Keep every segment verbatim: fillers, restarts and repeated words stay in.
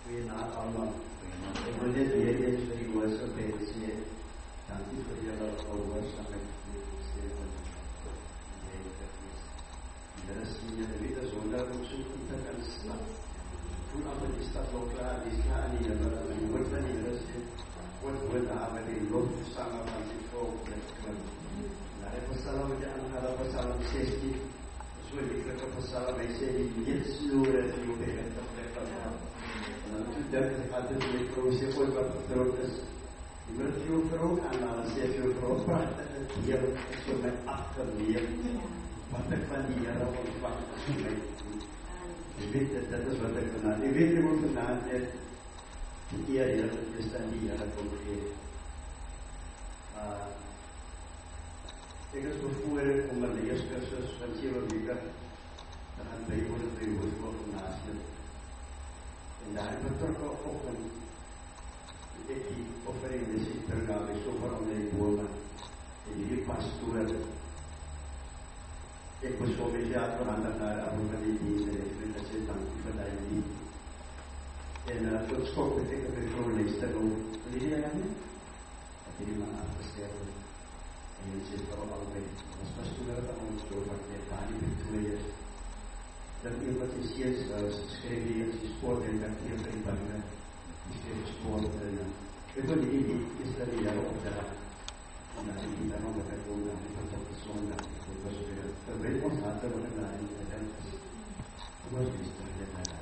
not alone. When they did it, they was a basic. Thank you for your love for worship. Rasminya dari itu sudah muncul kita kan Islam. Pun apa di setiap lokal Islam ini adalah buat ini rasmi. Buat buat apa di loh sama macam itu. Nah, pasal macam antara pasal sesi. Sudah kita pasal macam ini seluruh itu kita terlepas. Lalu dari ada di proses buat terus. Berarti orang analis itu orang dia sudah aktor dia. Matakkan dia orang fakta sungai. Ibit itu sudah kenal. Ibit itu kenal dia dia Kristen dia kalau ah, itu berfuer umur dia sekarang sekarang juga dengan Bible Bible kenal. Dan betul kok orang ini offering desi tergawe super oleh bola. Jadi pastor एक पुष्पों में से आपको आनंद आ रहा होगा नहीं से इसमें कैसे तांकी बताएंगी ये ना तो उसको कितने कभी फ्लोर नेक्स्ट तक वो लीजिए आया है अभी माँ आपको से वो ये चीज़ करो आओ में बस बस तुम लोग तो हम स्टोर करते हैं पानी भी थोड़े ये जब ये बस इसी स्क्रीन ये स्पोर्ट है जब ये कहीं बन गया इसके स्पोर्ट है ना ये तो नहीं नहीं इस तरह यार वो जरा ना ये ना वो बता दो ना ये तो तो सोना तो बस फिर तो वेल को साथ में बना है ये बस इस तरह के ना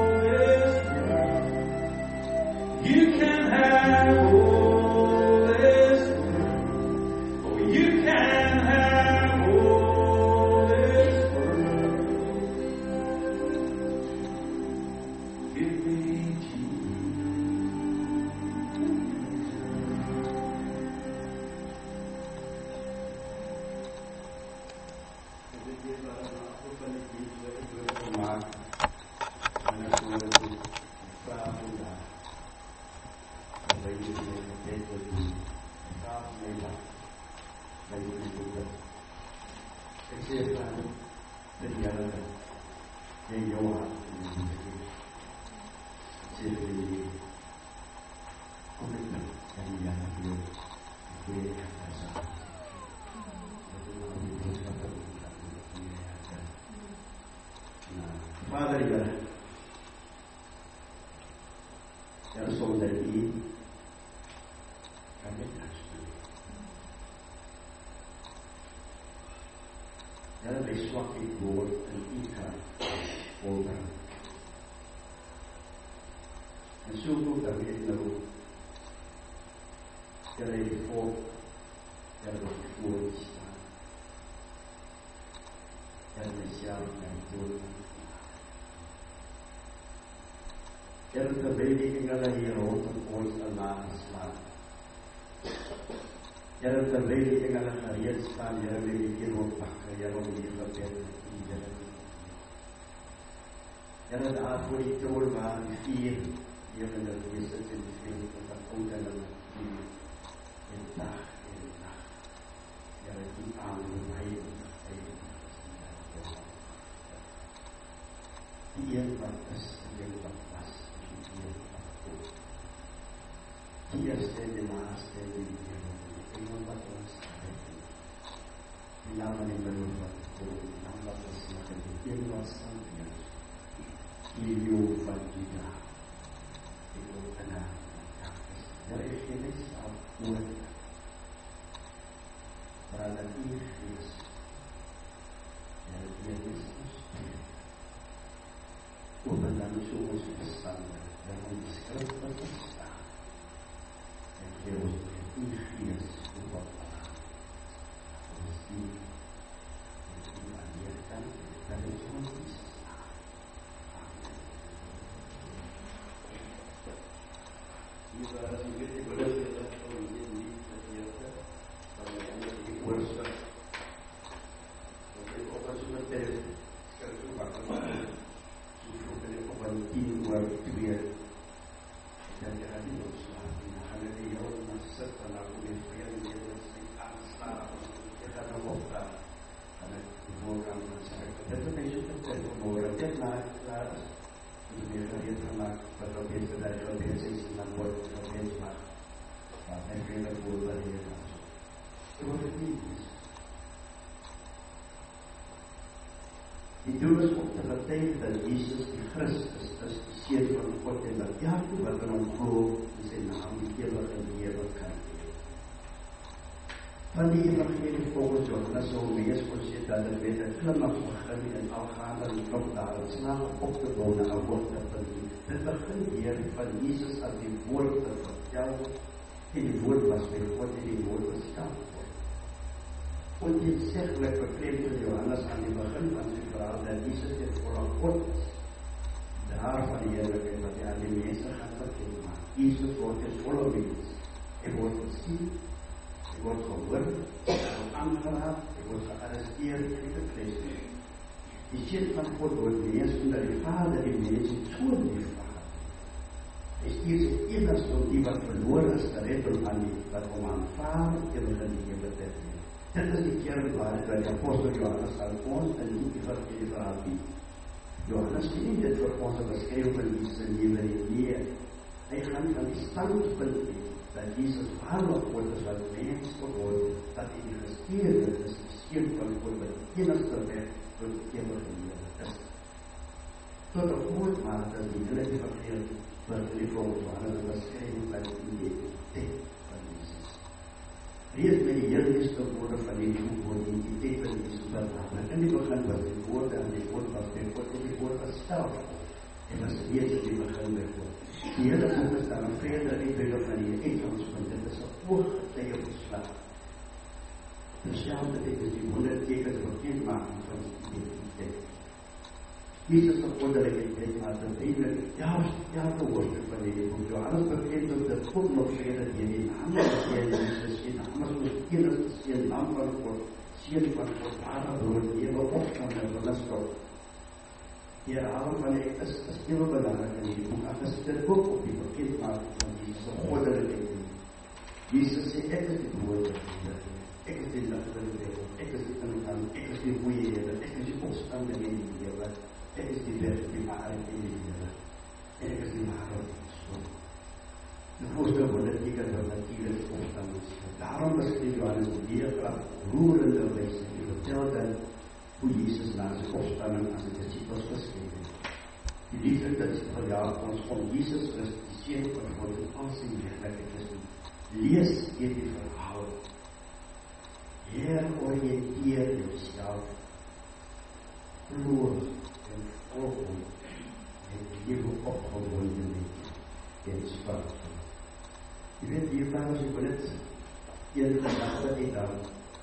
You can have all eenmaal bij jullie doen. Ik zie het aan met die jaren in jouw hart in de liefde. Ik zie het in die commitment en die jaren weer. Ik weet het aan de zaak. Vader, Heer, Heer, zonder U kan ik niks doen. Heer, wij zwakheid woord en U kan volbrengen. En zo goed dat we het nou, Heer, het volk, Heer, dat we voor U staan. Heer, mijzelf kan doen. Heer, terwijl ik in alle hier rondom ons al nageslagen. Heer, terwijl ik in alle gereed staan, Heer, wil ik hier rondpakken, Heer, om hier gebed in Heer. Heer, daarvoor die troon waar die vier, Heer, in de wees het in die vier, dat dat ook in de natuur, in dag en nacht. Heer, die aan de heilig, heilig is die Heer. Die Heer wat is, die Heer wat was. Die eerste en de laatste en de wereld. Ik wil wat ons geven. Die namen in mijn hoofd wat voor. Die namen wat ons maken. Die namen wat staan weer. Die wil van Juda. Ik wil van haar. Er is geen iets af nodig. Maar dat hier is. Er is iets gespeeld. Open dan zo ons verstanden. Dat ons schrift wat verstaan. En geef ons uw geest op wat aan. Ons die, ons die aan je kant, dat is ons is. Hier waren ze weer die belofte dat van dit niet dat je hebt, van de andere die oorzaak. Want ik op als een tijd, ik kan zo wakker maken. Zo vroeg ik op een tien uur twee. Dan gaat hij loslaten. Dan gaan we die heel naar zitten. Dan gaan we weer weer weer aanslagen. Je gaat nog opgaan. En ik voorgaan van zeggen. Dat is een beetje de tijd voor morgen. Dit na klaar is. Dus weer gereed gemaakt. Wat ook is dat hij gereed is. En dan wordt het gereed gemaakt. Maar hij weet dat voor wat hij gaat. Zo wordt het niet. Die doel is om te getuigen dat Jezus die Christus is, die Seun van God en dat elke wat in hom glo in sy naam die ewige lewe kan hê. Van die evangelie volgens Johannes sou lees ons sê dat dit met 'n glimlag begin en algaande en nog daar is na op te bou na 'n hoogtepunt. Dit begin weer van Jesus as die woord te vertel en die woord was by God en die woord was skaap. Und die zegelijk beklemde Johannes aan die begin van sy verhaal dat Jesus dit vooral God is. Daar van die heerlijkheid wat hy aan die mense gaan bekend maak. Jesus word in volle mens. Hy word gesien, hy word gehoor, hy word aangeraak, hy word gearresteer en gekruisig. Die Seun van God word mens omdat die Vader die mens so lief gehad. Hy stuur sy enigste om die wat verloor is te red om aan die wat om aanvaar ewige lewe te hê. Dit is die kernwaarde wat die apostel Johannes aan ons in die evangelie verhaal bied. Johannes sê nie dit vir ons 'n beskrywing van Jesus se lewe nie. Hy gaan van die standpunt dat Jesus waarlik God is wat mens geword het, dat hy die gestuurde is, die Seun van God wat die enigste weg tot die ewige lewe is. Tot 'n groot mate is die hele evangelie wat die volgens Johannes 'n beskrywing van die identiteit van Jesus. Reeds met die heel eerste woorde van die woord identiteit van Jesus belangrik. In die begin was die woord en die woord was by God en die woord was self. En was reeds in die begin by God. Die hele boek is dan een verder uitbreiding van die uitgangspunt. Dit is een ooggetuie verslag. Terzelfdertijd is die honderd tekens bekendmaking van die identiteit. Jesus se wonderlikheid maar duidelik juist elke woord van die boek. Johannes bekend op dit God nog verder deur die naam van Jesus en naam van die enigste Seun, naam van God, Seun van God, ware brood, ewe opstaan en verlustig. Die herhaling van die is, is heel belangrik in die boek, en is dit ook op die bekendmaking van Jesus se wonderlikheid. Jesus sê, ek is die brood van die lewe. Ek is die lig van die wêreld. Ek is die ingang. Ek is die goeie Here. Ek is die opstanding en die lewe. Ek is die weg, die waarheid en die lewe. En ek is die waarheid. So. Die voorstel van dit teken wat natuurlik opstanding is. Daarom is die Johannes weer krag roerende wyse. Hy vertel dan hoe Jesus na sy opstanding aan sy disippels verskyn het. Die liefde dat is verjaag ons om Jesus Christus, die Seun van God en al sy heerlikheid is. Lees hierdie verhaal. Heroriënteer jouself. Glo en volg hom. En lewe opgewonde met en sprak. Jy weet, die vraag is, ek wil net een gedachte uit dan,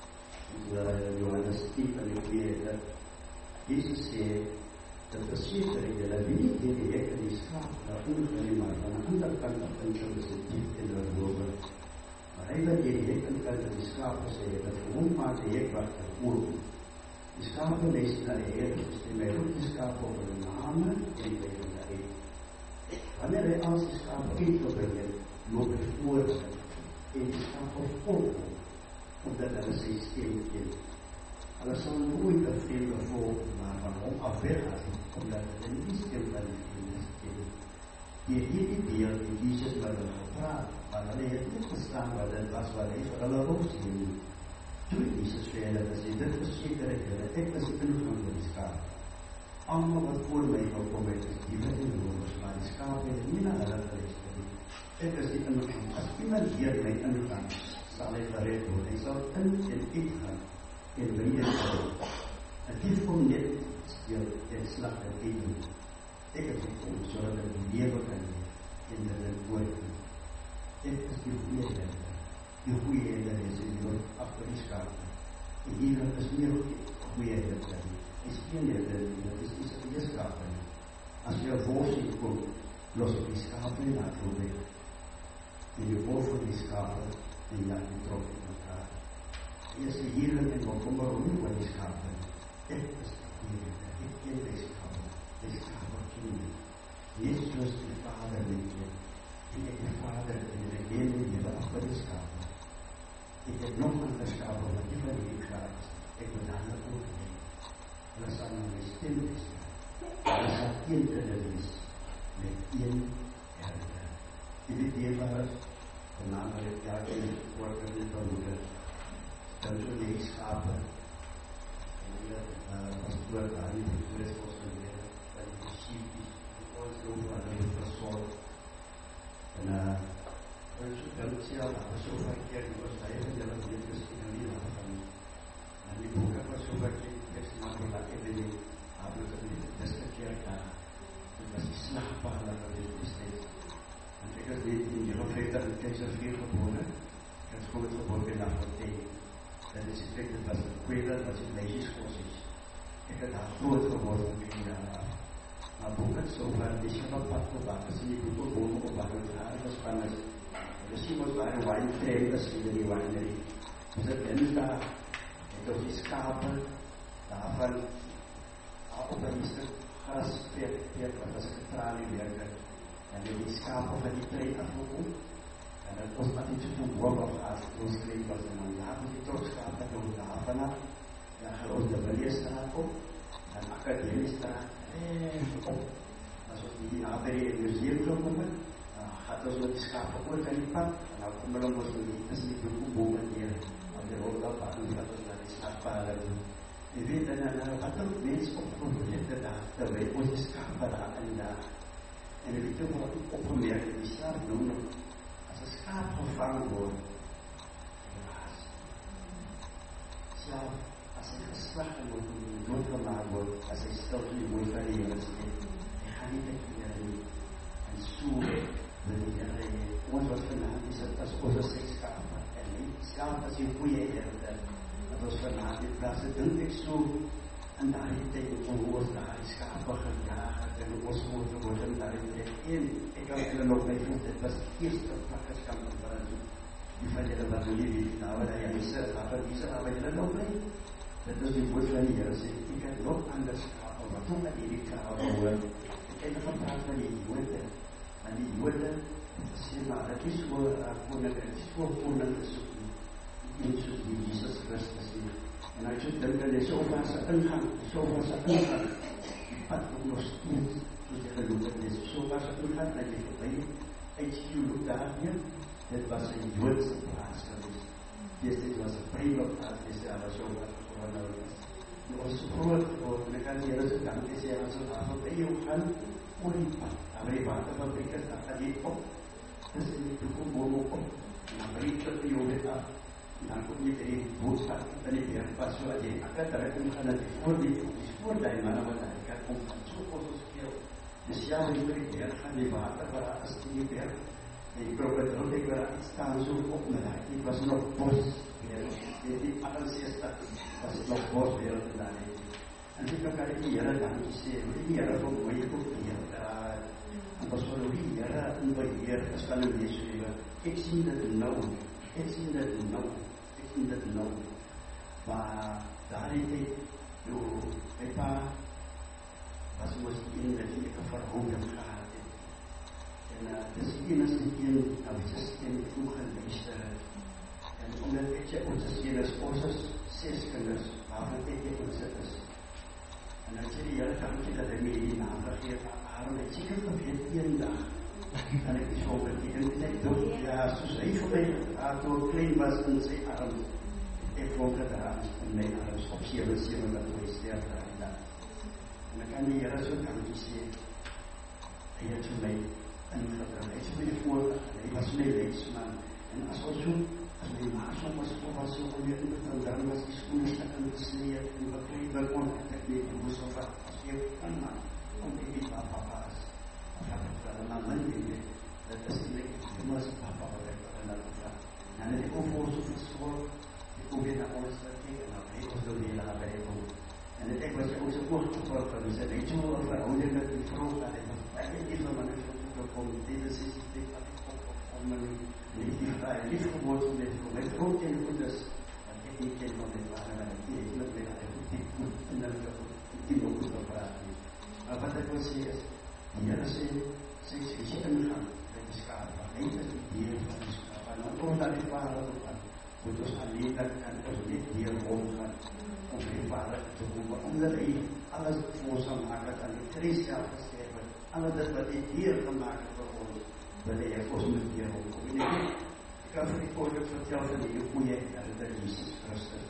Johannes tien en die tweede, Jesus sê, dat verseker het julle wie nie die die hek en die skaap na ongelie, maar van die ander kant af in sy diep in die robe. Maar hy wat die hek en kant en die skaap sê, dat vir hom maak die hek wat ter oor. Die skaap lees na die Heer, en my roep die skaap op die name en by die hek. Wanneer hy als die skaap uitgebring het, loop hy voor en die skaap op volk, omdat hulle sy stem ken. Hulle sal nooit een vreemde volk, maar van hom af weggaan, omdat hulle nie stem van die vreemde ken. Die hierdie beeld die Jesus met hulle gepraat, maar hulle het nie gestaan wat dit was wat hy vir hulle opsteen. Toe Jesus verder as hy dit verseker het, hulle ek is die ingang van die skaap. Almal wat voor my wil kom het, is die wit en lovers, maar die skaap het nie na hulle geluister nie. Ek is die ingang. As iemand hier my ingang, sal hy gered word. Hy sal in en uitgaan en weer gaan. En dit kom net steel en slag en eten. Ek het gekom, sodat ek die lewe kan hê en dat ek woord kan. Ek is die goeie Here. Die goeie Here is in die woord achter die skaap. En hier is meer goeie Here. Is geen Here, dit is nie die skaap. As jy een wolf ziet kom, los op die skaap en laat hom weg. En die wolf van die skaap en laat die trok in elkaar. Jy is die heerlijk en welkommer om nie wat die skaap is. Ek is die goeie Here. Ek ken die skaap. Die skaap wat ken nie. Net soos die Vader met jy. En ek die Vader en die hele lewe achter die skaap. Ek het nog aan die skaap wat die van die graag is. Ek moet aan die oog neem. Hulle sal na my stem wees. Hulle sal een hulle wees. Met een herde. Jy weet die waar en namelijk het jaar in het woord van dit vermoeden. Dan zo die schapen. En die was door daar in het Christus geleden. Dat die sheep is. Die ons over aan het verzorgd. En dan het zelf, dat was zo vaak keer. Die was daar even dat het dit is in een lied van. En die boeken was zo vaak keer. Ik heb maar dat ik in die avond van die beste kerk daar. Dat was die slagpaal dat het is steeds. Ik heb in Jeroen vijftig in Keizersveer geboren. Ik heb school geboren in Lafontaine. Dat is ik dat was een kweler, dat is een meisjesschool is. Ik heb daar groot geworden in tien jaar af. Maar boeken zo van die schabbat op bakken, zie ik ook boven op bakken het haar was van het. Dus die was waar een wijn vreemd, dat is in die wijnerie. Dus het is daar, en door die schapen, daarvan, op een stuk gras, peer, wat was getraliewerker. En die skapen van die trein afgekom. En dat was maar niet zo goed warm of als het ons kreeg was. En dan laten die trokskapen door daar vanaf. Dan gaan we ons de Beliestraat op. En Academiestraat. En op. Als we die naderij in het museum komen, dan gaat ons met die skapen ooit aan die pad. En dan komen we ons met die, dat is die boeken neer. Want die wordt al pakken, dat ons naar die slagpalen doen. Je weet, en dan wat ook mensen opgevoerd daar, terwijl ons die skapen daar en daar. En ik heb toch wel opgemerkt dat die slaap noemen, als een schaap gevangen wordt, helaas. Slaap, als hij geslagen wordt, doodgemaakt wordt, als hij stelt die mooi van de Heer zit, hij gaat niet weg naar de en zo wil ik er ons wat vanavond is het als onze zes schapen. En niet slaap als je goede herde, dat was vanavond in plaats van denk ik zo. En daar heeft hij ons daar die schapen gejaagd en ons moeten worden daar in de een. Ik had er nog mee gevoeld, het was het eerste plakkerskamp van die van jullie wat jullie weten. Nou, dat je niet zegt, maar die zijn er jullie nog mee. Dat is die woord van die Heer. Ik heb nog anders schapen, maar toen had die schapen gehoord. Ik heb nog gepraat van die joden. En die joden, maar het is so koning, het is so koning is in soos die Jesus Christus nie. En as jy dink dat hy so van sy ingang, so van sy ingang, die pad ook nog steeds, soos jy geloop het, is so van sy ingang, dat jy voorbij, uit jy loop daar weer, dit was een Joodse plaas geweest. Dit was een Bijbelplaats, is ja, dat so wat geworden was. En ons groot geworden, en ek kan die Heere so dank, is ja, as ons daar voorbij jou gaan, oor die pad, daar waar die waterfabriek is, daar gaat die op, dis in die toekomboom op, en dan breek het die jou weer af, en dan kom jy die boodschap in die bergpas, so dat jy akka terug omgaan, dat die voor die, die spoordui manne wat daar kan kom, van so kostels veel, dus ja, die oor die berg gaan, die water waar daar is in die berg, en die krokodil, ek waar daar staan so op, maar daar, dit was nog bos, die, die achtenzestig, was het nog bos, weer in daar, en dit kan ek die Heere dankie sê, die Heere van my ook beheer daar, en was van die Heere in beheer, as kan in deze leven, ek sien dit nou, ek sien dit nou, ek sien dit nou, maar daar het ek, jou, my pa, was ons die een dat ek een verhouding gehad het, en uh, dis die enigste een, nou is die stem toe geluister het, en omdat ek jy ons is, is ons is ses kinders, waarvan ek jy ons is, en dan sê die Heere dankie dat hy my die naam gegeef, Aaron het seker geweet een dag, en ek is so beteken, en ek doe, ja, soos hy vir my, toe ek klein was in sy arm, ek vond gedaan in my arms, op sewe sewe, dat hy sterf daar en daar. En ek kan die Heere so dankie sê, hy het so my ingedring, hy het so my voorgegaan, hy was my leidsman, en as ons so, as my maas om was, so was so alweer in het, en dan was die skoene stikken gesneed, en bekleed, dan kon ek nie, en moes of wat, as jy kan man, om die weet waar papa is, of ek het wel, maar my weet, dat is nie, ek was papa, wat ek wel in dat gevraag, en het ek ook voor so versorg, ek kom weer na ons terug, en dan het ons door die hele bij kom, en het ek was ook so oorgevolg, en hy sê, weet jy wel, verhouding met die vrou, dat hy was, ek het nie van my vrou toegekom, dit is iets, dit wat ek op, op, op my liefgeboord van dit kom, my vrou ken goed is, dat ek nie ken van dit waren, en ek nie met my, dat ek goed nie goed, en dat ek die ook goed wil praat nie. Maar wat ek wil sê is, die Heere sê, sy sê, sy ingang, by die skaap, hy is die deel van die skaap, en dan kom daar die vader op aan, moet ons alleen dat kan, ons niet deel omgaan, om die vader te komen, omdat hy alles voor ons gemaakt het, en die Christus gesterf het, alles dit wat hy deel gemaakt het vir ons, dat hy ons moet deel omkom. En ek, ek kan vir die koning vertel van die goeie herde Jesus Christus.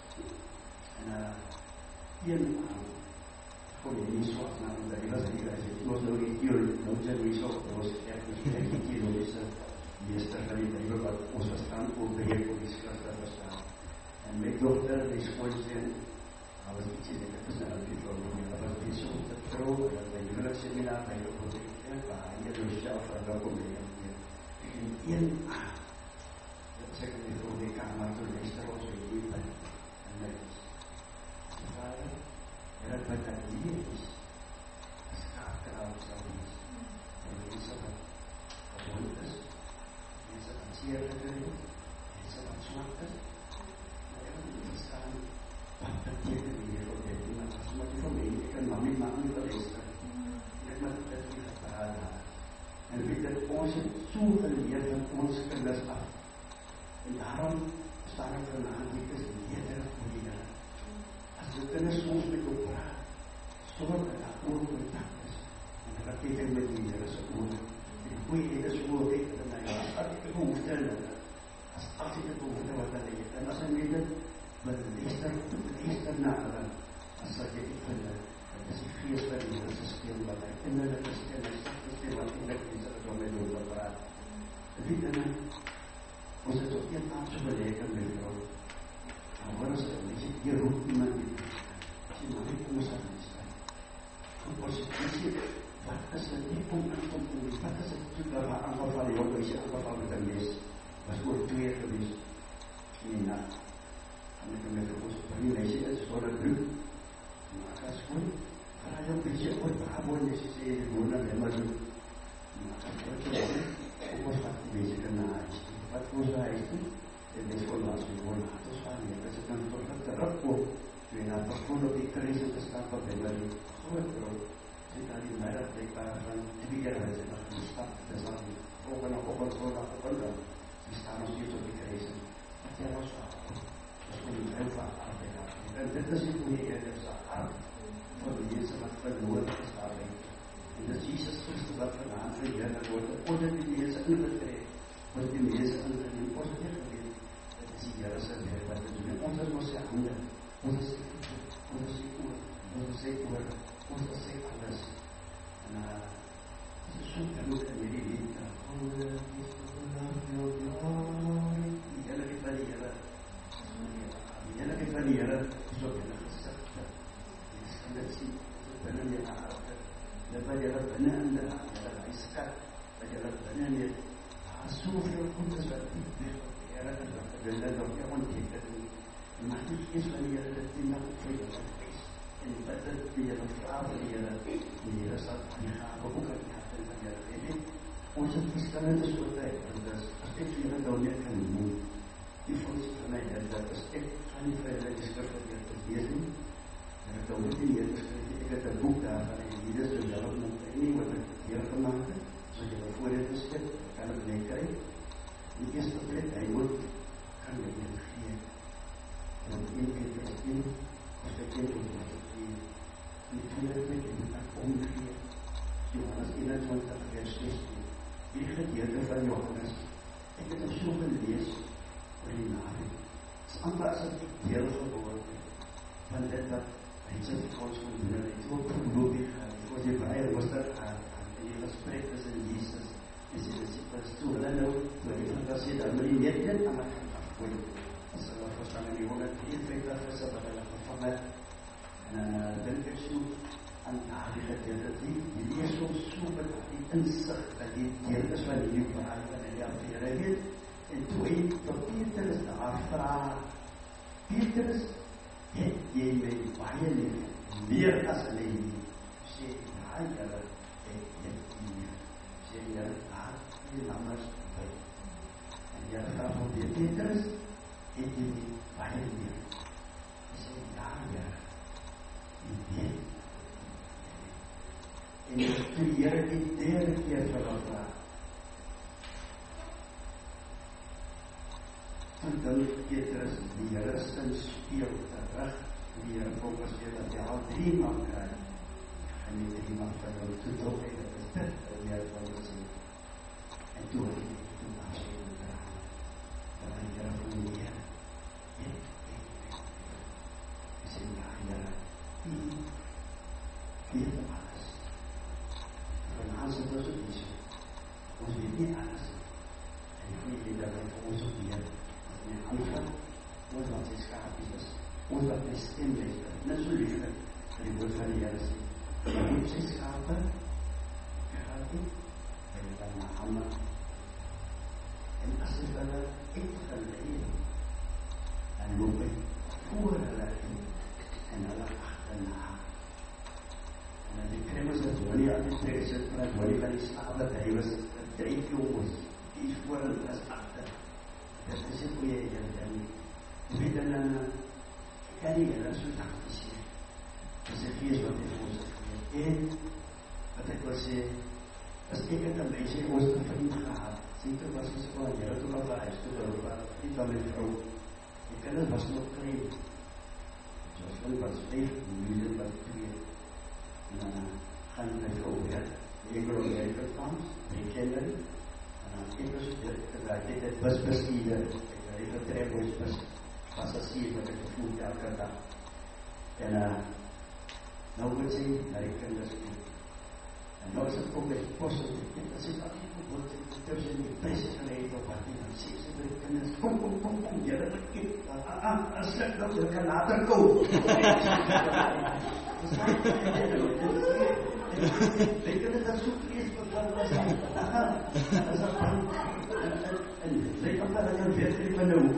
En uh, een aan, kon jy nie so afnaam, omdat hy was hier, hy was nou die heel, nou sy nie so, dat was echt dus ek die theologische meester van die Bijbel, wat ons verstaan, ook beheer op die skrifte verstaan. En my dochter, die schoolsteen, hij was iets in de personality van mij, hij was bezig op de trouw, en dat wij huwelijk seminar bij de projecten, waar hij door zelf welkom bij hem hier. En één A, dat zeg ik niet voor die kamer, toen meester ons weer hier bij, en mij is. De vader, en dat wat dat hier is, dat is kaarteraal zelf is. En mensen wat gewond is, mensen wat zeer gebeurd, mensen wat zwart is, maar ik moet verstaan, wat betekent die Heer op dit moment? As wat jy van my, ek kan maar nie maak nie wat luister. Ek moet dit nie gepraat daar. En weet dat ons het so geleer van ons kinders af. En daarom staan ek vanavond, ek is nederig voor die Heer. As die kinders ons met jou praat, sorg dat daar oor contact is. En dat ek even met die Heer is oor. En goeie het is oor, ek het my, as ek die behoefte in het, as as ek die behoefte wat hulle het. En as ek weet het, maar luister, luister na hulle, as ek dit vind, dat is die geest wat die Heerse speel, wat hy innerlijk is, en hy sê, speel wat innerlijk is, dat om my dood wil praat. En weet jy, ons het ook een aard so bereik in my vrou, en hoor ons, weet jy, hier roep iemand die, as jy maar nie kom ons aan die strijd. En ons het gesê, wat is dit nie kom in, kom in, wat is dit toe, dat waar aangeval, die jongen is jy aangeval met een mes, was oor twee gewees, in die nacht. En ek met ons by die meisje is, voor het bloed, en ek as goed, maar hy ook beetje ooit, waar woon jy, sy sê, die woon aan hem doen, en ek as goed, ook ons wat die meisje kan na huis, wat ons na huis doen, en dit is gewoon als we woon, had ons van hier, as ek dan toch dat terugkoop, toen dan toch gewoon op die kruis te staan, wat hy maar die groot bro, sy dan die middag, blijkbaar van, twee keer, hy sê, dat die stap, dat is al die ook nog op het woord op een dag. Die staan nog steeds op die kruisen. Dat jij was wel. Dat is gewoon heel vaak arbeid. En dit is niet hoe je eerder zou arbeid. Voor de mensen wat verloren is arbeid. En dat is Jesus Christus wat vandaan verheerlijk wordt. Ons het die mense ingetrek. Ons die mense ingeneem. Ons het nie geweet. Dat is die Here se werk wat te doen. En ons is ons sy hande. Ons is sy voet. Ons is sy oor. Ons is sy oor. Ons is sy alles. En uh, het is so genoeg in hierdie lied. Holy is the Lord your glory. Die heiligheid van die Here. Die heiligheid van die Here is op julle gesigte. Jy kan dit sien. Dit is binne in julle harte. Dit wat julle binne in die julle huiskat. Wat julle binne in die daar is soveel goedes wat die weg op die Here is. Wat die Here nog nie ontdek het nie. En mag die Gees van die Here dit nie nog vir julle wees. En wat dit die Here vra van die Here. Die Here sal die gave ook aan die harte van julle. Weet jy? Ons het verskillende soorte. En dus, as ek julle nou net kan noem, die volks van my is, dat as ek gaan nie vir julle die skrif wat jy te lees nie, en ek dan ook nie meer geskryf, ek het een boek daarvan, en hier is so julle moet nie wat ek hier gemaakt het, so julle vooruit beskik, kan ek nie kry. Die eerste plek, hy moet, kan jy dit gee. En op een keer is een, as ek een moet wat ek gee. En die tweede plek, jy moet ek omgee. Johannes eenentwintig vers sestien. Die gedeelte van Johannes, ek het het so gelees oor die naweek. Het is amper as ek deel geworden van dit wat hy sy vir ons kon doen. Het is ook verloopig, het was die baie rustig aan, en die gesprek tussen Jesus en sy disciples toe. Hulle nou, toe die fantasie, dat hulle nie net dit aan my gaan afgooi. As hulle verstaan in die honderdvierenveertig is, wat hulle gevang het. En dan uh, denk ek so, aan die gedeelte, die, die lees ons so met die inzicht, dat die deel is van die nieuwe verhaal van die Here weet, en toe hy, tot Petrus daar vraag, Petrus, het jy my baie lief, meer as hulle nie, sê, ja, Here, het jy nie, sê, Here, laat die lammers by, en Here vraag van die Petrus, het jy my baie lief, sê, ja, Here, jy weet, en toe die Here die derde keer vir hom vraag. En dan Petrus, die Here sin speel terug, die Here volgens weer dat jy al drie mag kry, en die drie mag vir hom toe toch, en dit is dit, wat die Here van ons sê. En toe het hy toe mag sê om te raam, dat hy Here van die Here, ek, ek, ek, hy sê, ja, Here, hy, weet alles. Van ons het ons ook nie so. Ons weet nie alles. En die goeie weet dat hy vir ons ook weer, as hy aanvat, ons wat sy skapies is, ons wat my stem luister, net so lieflik, vir die woord van die Here sê, hy moet sy skape, gaat nie, hy moet dan na hande, en as hy hulle uitgeleid, dan loop hy voor hulle in, en hulle achterna. En die kremmers het Johnny aan die trek sit, maar Johnny van die slaap dat hy was, drie jongens, die is voor en is achter. Dit is een goeie idee, en jy weet dan, ek kan nie Here so dankie sê. Dit is die Gees wat hy vir ons het gegeven. En, wat ek wil sê, as ek het aan my sê, ons het vriend gehad, zeker was ons van Here toe al huis toe geroep, vriend van my vrou, die kinders was nog klein, soos hulle was vijf, moeilijk was twee, en dan uh, gaan my vrou weer, die Anglo-American Farms, die kinderen, en dan ek was dit, ek het het bus bestuurder, ek het het vertrek ons bus, passagier wat ek gevoeld elke dag, en uh, nou moet sê, na die kinders toe, en nou is het ook met positief, en as ek altijd moet word, ek tussen die pres geleid op wat, en dan sê sy by die kinders, kom, kom, kom, kom, jylle bekend, ah, ah, ah, slik nou, jy kan later kom, die kinders dat so vrees, wat was hy, as dat van, en lyk op dat ek weet nie van nou,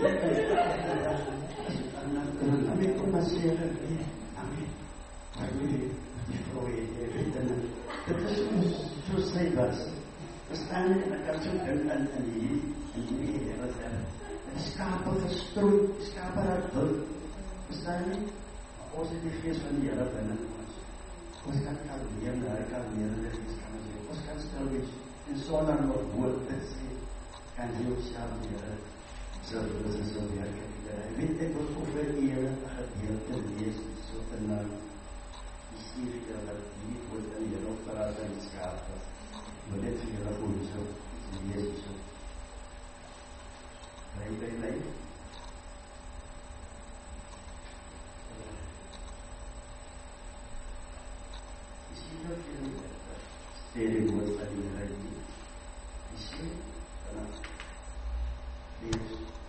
en dan ek kom maar sê, Amie, maar nie, die vrou het, jy weet, en dit is so, so sy was, verstaan nie, en ek kan so ding in, in die, in die hele, wat er, en skape gestrooi, skape dat wil, verstaan nie, maar ons het die Gees van die Here binne ons, ons kan kalmeer, hy kalmeer, ons kan stil wees, En sonder nog woord te sê, kan jy ook self die Here so dis is so werk. Ek weet ek wil of vir Here 'n gedeelte lees so in nou die serie dat die woord in die Here praat en skaap. Maar dit is hier ook so lees so. Bly by my. Is hier ook hier serie woord van die Here. Is hier dan lees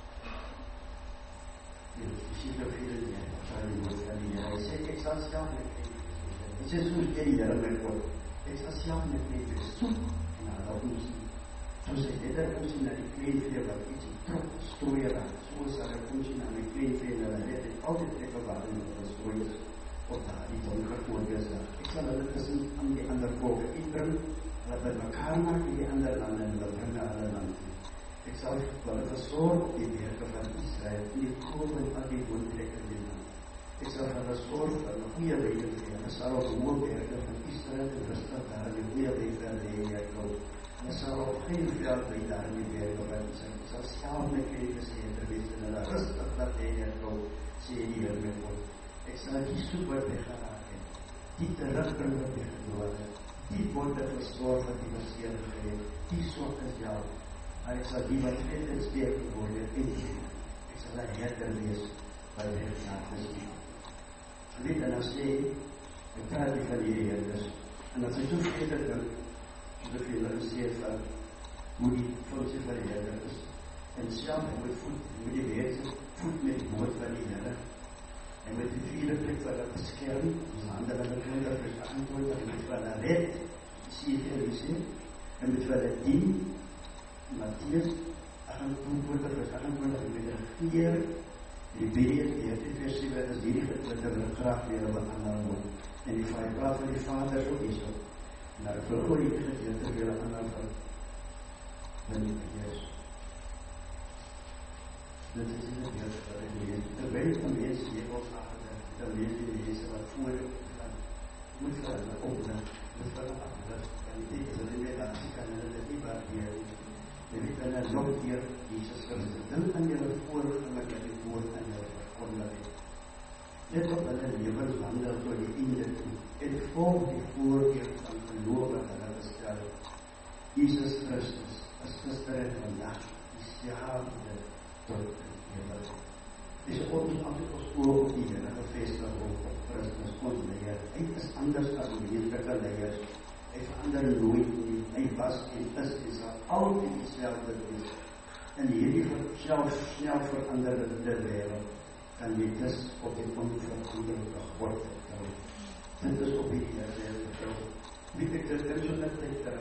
Misschien ook veel in jij, of zou je woord van die Heer. Hij zegt, ik zal zelf met mij. Het is zoals jij die Heer met God. Ik zal zelf met mij zoek naar dat ons. Zo zegt hij, dat ons naar die kleinvee wat iets trok, strooien raakt. Zo zal ik ons naar die kleinvee naar de Heer. Ik altijd trekken waar in de strooien op daar die donkere koortjes daar. Ik zal het tussen aan die andere koken inbrengen. Dat bij elkaar maken die andere landen en dat brengen naar alle landen. Ik zal wel verzorgen op die werken van Israël en die komen aan die woordtrekken in land. Ik zal wel zorgen voor een goede leven geven. Er zal ook woordwerken van Israël en rustig daar een goede leven aan de Heer komen. Er zal ook geen veld bij daar in die werken van Israël. Ik zal zelf met leven zeker wezen en er rustig dat de Heer komt, zie je hier met God. Ik zal die zoek wat weggeraken, die terugbrengen wat weggedrogen, die worden verzorgen die verzorgen geven, die zorgen jou. Maar ik zal die wat vindt en sterk worden ingeven. Ik zal een herder wees bij de rechtvaart te zien. Weet en als jij, ik praat die van die herders. En als ik zo verder ben, zo veel geïnteresseerd van hoe die functie van de herder is. En zelf moet voet, moet die wezen, voet met het woord van die herder. En met die vierde plek van dat beschermen, dus handen aan de kinder, vers achtentwintig, en met van dat red, zie je veel gezien. En met van dat dien, Matthias achtentwintig vers achtentwintig met de vier rebellie, die het vers zeven is hierdie gedeelte wil ek graag weer behandel word. En die vyf praat van die Vader ook hier so. Nou ek wil oor die gedeelte weer behandel van van die Jezus. Dit is die gedeelte wat ek lees. Terwyl die mense hier op aarde, dan lees die mense wat voor gaan, moet vir hulle opdrag, moet vir hulle afdrag, en die teken is hulle nie dat sy kan hulle dit nie waardeer. Je weet dan dat nog hier Jezus Christus. Dink aan jullie voorganger dat die woord aan jullie verkondig het. Let op hulle lewens wandel door die einde toe. En volg die voorbeeld van geloof wat hulle bestel. Jezus Christus is gister en vandag dieselfde tot die ewigheid. Dis ons altyd ons oor op die Here gefestig op Christus ons Heer. Hy is anders as die menslike leiers. Hy verander nooit nie, hy was en is en sal altyd dieselfde wees. En hierdie self snel veranderende wêreld kan jy dus op die onveranderlike God vertrou. Dit is op die Here vertrou. Weet ek dit is so net tyd terug.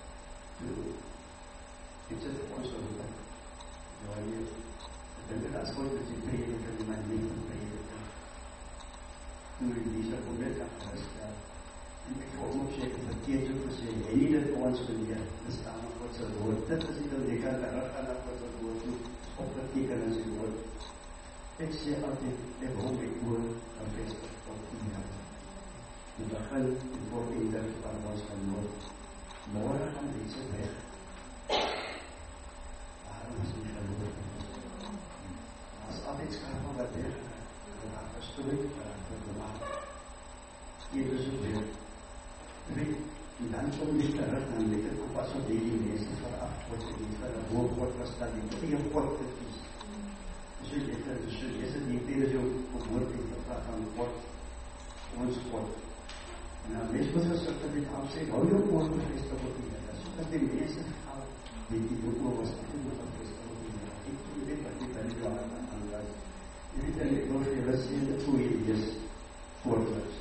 Ek sê vir ons ook, ja jy, ek dink dat as God met die prediker in my leven prediker, toen die Lisa kom net afgestel, en ek voel ook sê, ek verkeerd so gesê, hy nie dit ons geleer, dis aan op Godse woord, dit is nie dat ek kan terug gaan op Godse woord, so opgeteken in sy woord. Ek sê altyd, ek hou my oor, gevestig op die Here. Die begin, die voorbeelder van ons genoot, morgen gaan deze weg, waarom is nie geloof in ons? As altyd schaap wat weg, wat afgestoot, wat afgemaakt, hier is het weer. Weet, en dan kom jy terug, dan weet ek ook pas op die mense veraf, wat jy nie vir een hoog God was, dat die geen God te kies. So jy het het, so jy het nie, dit is jou woord, die verpraat van God, ons God. En dan mens moet gesoek dat dit afsê, hou jou oor bevestig op die Here, so dat die mense gaan, weet die jou oor was, en moet bevestig op die Here. Ek weet wat dit aan die jaar aan was. Jy weet, en ek wil vir julle sê, dit hoe jy is, voortliks.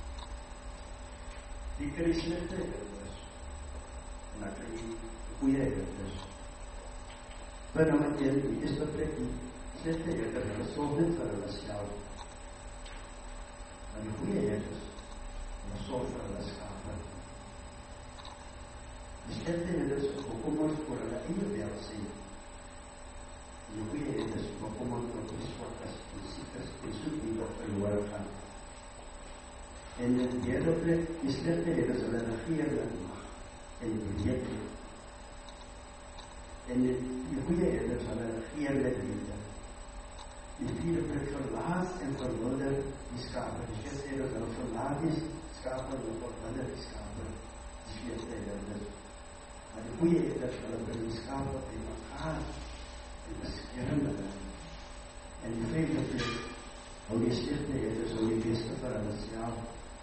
Die christelijke herders, en dan krijg je goede herders. Maar dan moet je die eerste plek die slechte herders, en dat zorgt niet voor hulle self. Maar die goede herders, en dat zorgt voor hulle skape. Die slechte herders is bekommerd voor hulle eie welzijn. Die goede herders is bekommerd voor die swakkes, die siekes, die soek nie op verloren gaan. En in die derde plek, die slechte herders hulle regeer in mag en die weet En die goeie herders, hulle regeer met liefde. Die vierde plek verlaat en verwilder die skape. Die eerste herders, hulle verlaat die skape, hulle verwilder die skape. Die vierde herders. Maar die goeie herders, hulle bring die skape by mekaar en beskerm hulle. En die vijfde plek, hou die slegte herders, hou die beste vir hulle self.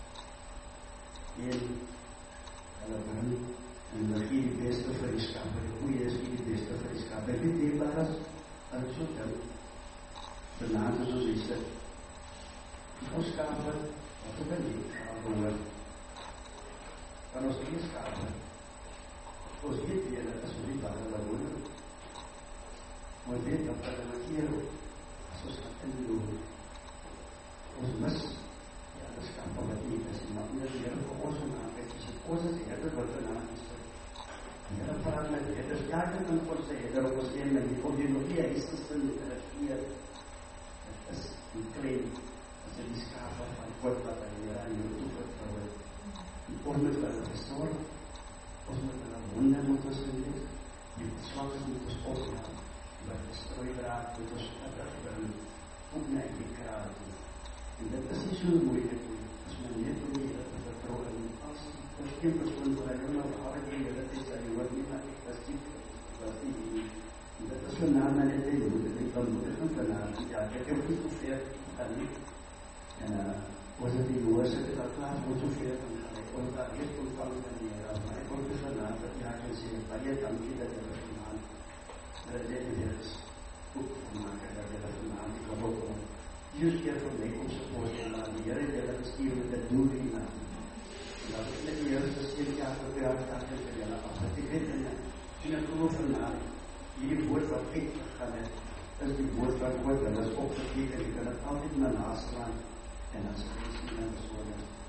En hulle bring en hulle gee die beste vir die skape, die goeie is gee die beste vir die skape. En die deelbaar is, hulle so dink, benade soos hy sê, die ons skape, wat ook een leefskape hoor, kan ons geen skape, ons weet weer, dat is ons nie waar hulle hoor, ons weet dat hulle markeer ook, as ons gaan inloop, ons mis, ja, die skape wat nie is, maar onder die Here vir ons gemaak het, is ons is die herder wat vanavond is, die Here praat met die herders, ja, ek kan ons die herder op ons een manier, of die nog nie, hy is gestin, die Here, het is die klein, as die skape van God wat hy Here aan jou toe vertrouw het. Ons moet hulle verzorg, ons moet hulle wonde moet ons gelees, die zwakes moet ons opgaan, die wat gestrooid raak, moet ons terugbring, ook na die kraal. En dit is nie so moeilijk nie, as men net om die Here te vertrouw, en as as een persoon waar hy nou al die Here is, en hy hoort nie, maar ek was nie, ek was nie die, en dit is vanavond net die moed, en ek kan moedig van vanavond, ja, ek heb nie soveel gaan nie, en uh, was het die Noos, ek het al klaar voor soveel gaan gaan, ek kon daar eerst ontvang van die Here, maar ek kon dus vanavond, ja, ek kan sê, baie dankie dat jy was vanavond, dat jy die Heer is, ook gemaakt, dat jy was vanavond, ek kan ook om, juist keer vir my om support en aan die Here het julle gestuur met die doel hierna. En dat ek net die Here gestuur ja vir jaar dat ek vir julle af. Ek weet en en ek glo vanavond hierdie woord wat ek gegaan het, is die woord van God en is opgeteken. Jy kan dit altyd na naslaan en as ek iets nie in persoon is.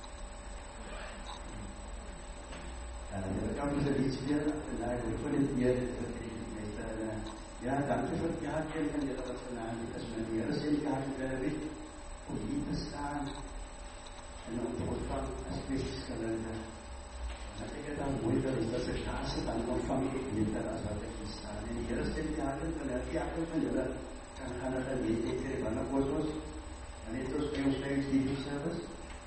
En jy kan dus er iets weer en daar word vir dit meer verteken. Ja, dankie vir die kaartje van julle wat vanavond is met die Here sê die kaartje vir weet om hier te staan en om te ontvang as Christusgelinde. En ek het dan mooi dat is dat ek daar sit dan ontvang ek beter as wat ek hier staan. En die Here sê die kaartje van julle, die kaartje van julle kan gaan na die weet ek van die kosmos en het ons by ons kleins liefde service.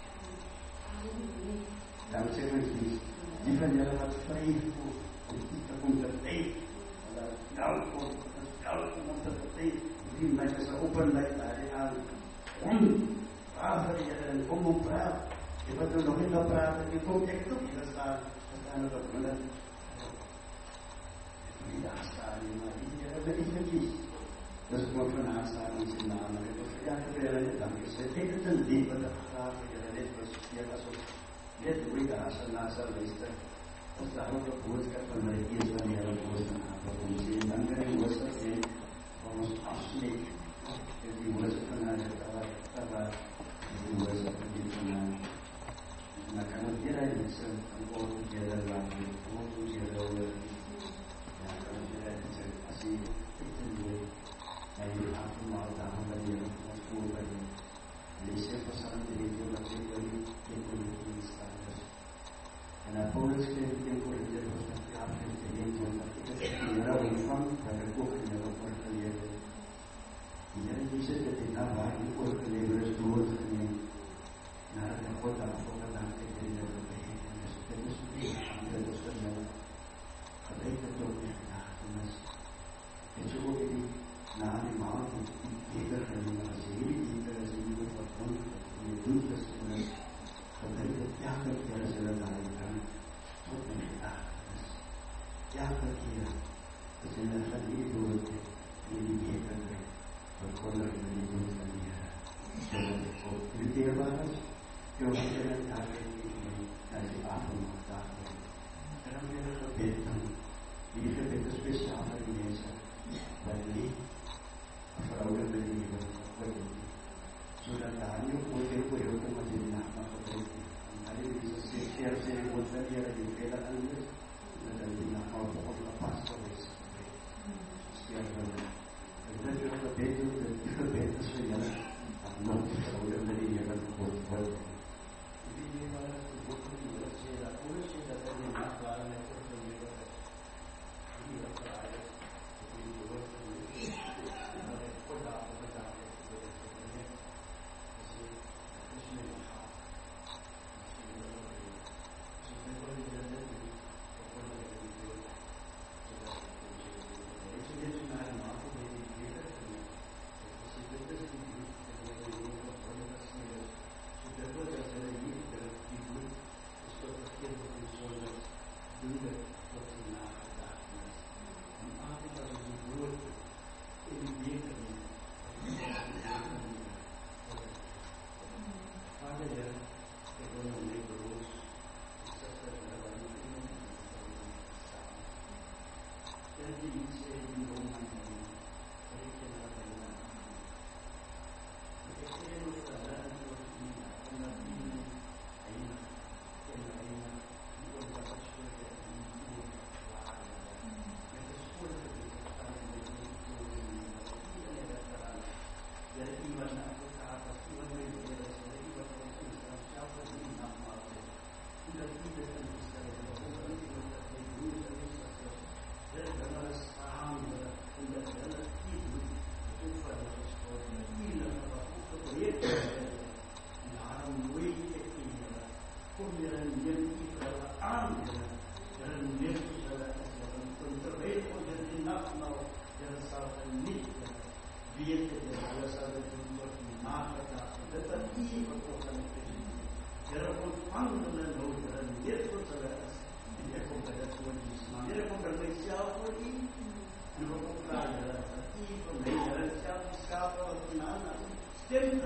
Dan sê ons die, die van julle wat vry voel om die te kom te leef. Welkom, het is welkom om te vertellen. Die mensen zijn openlijk naar die aan. Kom, vraag vir julle en kom om praat. Je moet er nog niet op praten, je komt echt op. Je staat, je staat nog op willen. Je moet niet daar staan, maar die hebben niet gekies. Dus ik moet vanavond staan in zijn naam. Ik moet ja, ik wil jullie dank je. Ik heb het een diep wat ik graag voor jullie net was. Je was ook net hoe ik daar zijn naast zou luisteren. Ons daar ook een boodschap van mij is wanneer we boodschap hebben om te zien. Dan kan je boodschap zien van ons afsluit. En die boodschap van haar zegt, dat waar die boodschap van die van haar. En dan kan het hieruit mensen een oor toegeren laten, een oor toegeren over. Ja, kan het hieruit mensen, als je het in doet, en je avondmaal daarom ben je ons voorbereid. Lees je passant in die dat je wil niet in de staan is. En dan Paulus schreef in Korinther hoofdstuk twaalf vers drieëntwintig. Ik heb het in jou ontvang, dat ik ook in jou oorgeleerd heb. Die Here Jesus het dit na waar hy oorgelewer is doorgeneem. Nadat hy God daarvoor gedank het en jou gebegin. En dus dit is nie ander is vir jou. Gebruik dit ook in gedagtenis. En so ook die na die maand die beter geneem. As jy hierdie beter is en jy moet verbond en jy doet is en is gebruik dit elke keer as jy daarin kan tot in gedagtenis. Elke keer as jy dan van die dood en die beter brengt. Verkondig in die dood van die Here. Zodat het ook irriteerbaar is. Je ook in het dagelijks leven naar die avondmaal dagelijks. En dan weer een gebed doen. Die gebed is speciaal voor die mensen. Bij de lief. Een verhouding met die Heer. Zodat daar niet ook oordeel voor jou komt in die nacht mag gebruiken. En alleen is het zeer zeer zeer goed van die Heer die vele anders. Dat dan die nacht mag ook gepast worden. Zeer veel. Dat je ook gebed doet, dat die gebed is voor jou, dat nog te verhouden met die Heer wordt wordt. Ik weet niet waar het wordt van die Heer zegt, dat alles is dat hij die nacht waren met de Heer die Heer verhaald. iwan na ako sa atas, iwan na yung iwan sa iwan ko sa isang siya ko sa inang mako. Tidak-tidak ang isa rin ako kung ano iwan sa may guru sa isa sa dahil dalas paham na kung dalas ibu ito pa na sa sport na ilang na ako sa proyekto na harang way eking na kung yan yan ikaraan na yan yan ikaraan sa kung terbaik kung yan inak na yan sa kanit na biyan ka na alasan na jumlah makata dan i berkuasa itu. Jadi pun dengan doa dia pun salas. Dia pun pada Tuhan Yesus. Dia pun berdoa pun ini. Dia pun berdoa i pun berdoa siapa siapa mana. Setiap